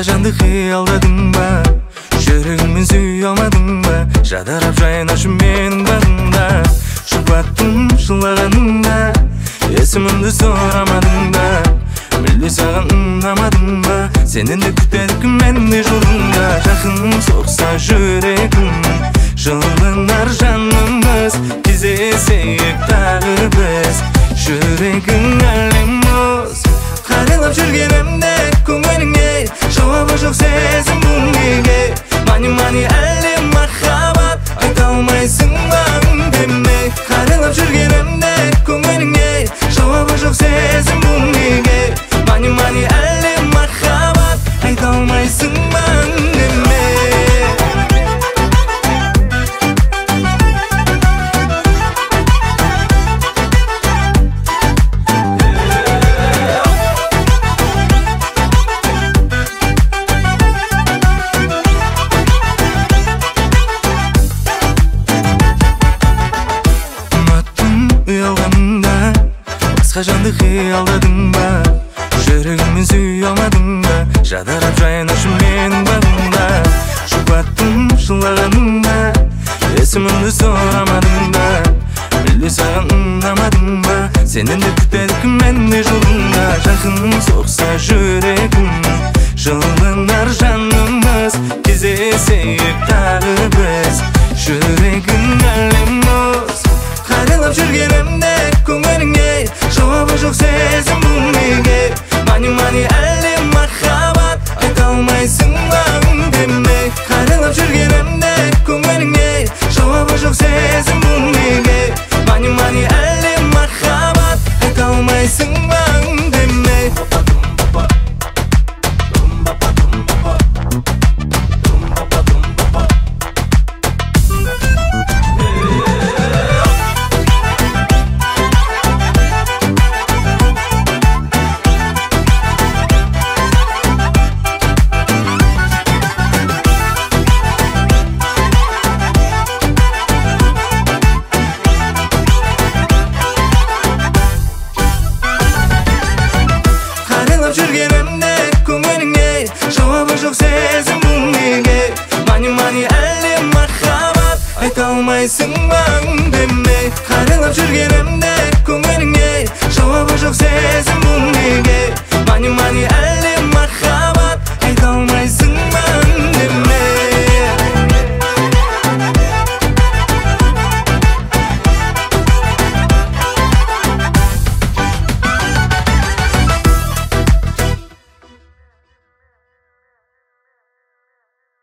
Басқа жанды қиялдадың ба, жүрегіңмен сүйе алмадың ба? Жадырап жайнашы менің бағымда, жұбаттым жылағаныңда, есімімді сұрамадың ба? Мүлде саған ұнамадың ба? Сенен де күтедік мен де жолыңда. Жақын соқса жүрегім, жылынар жанымыз, кездесейік тағы біз. Жүрегің әлем мұз, қарайлап жүргенімде көңіліңе жауабы жоқ сезім бұл неге? Мани әлем махаббат, айта алмайсың ба үндеме? Қарайлап жүргенімде көңіліңе жауабы жоқ сезім бұл неге? Мани әлем махаббат, айта алмайсың ба үндеме? Басқа жанды қиялдадың ба, жүрегіңмен сүйе алмадың ба? Жадырап жайнашы менің бағымда, жұбаттым жылағаныңда, есімімді сұрамадың ба? Мүлде саған ұнамадың ба? Сенен де күтедік мен де жолыңда. Жақын соқса жүрегім, жылынар жанымыз, кездесейік тағы біз. Жүрегің әлем мұз, қарайлап жүргенімде көңіліңе жауабы жоқ сезім бұл неге? Мани әлем махаббат, айта алмайсың ба үндеме? Қарайлап жүргенімде көңіліңе жауабы жоқ сезім бұл неге? Мани әлем махаббат, айта алмайсың ба үндеме? Жүргенімде көңіліңе жауабы жоқ сезім бұл неге? Мани әлем махаббат, айта алмайсың ба үндеме? Қарайлап жүргенімде көңіліңе жауабы жоқ сезім бұл неге? Мани әлем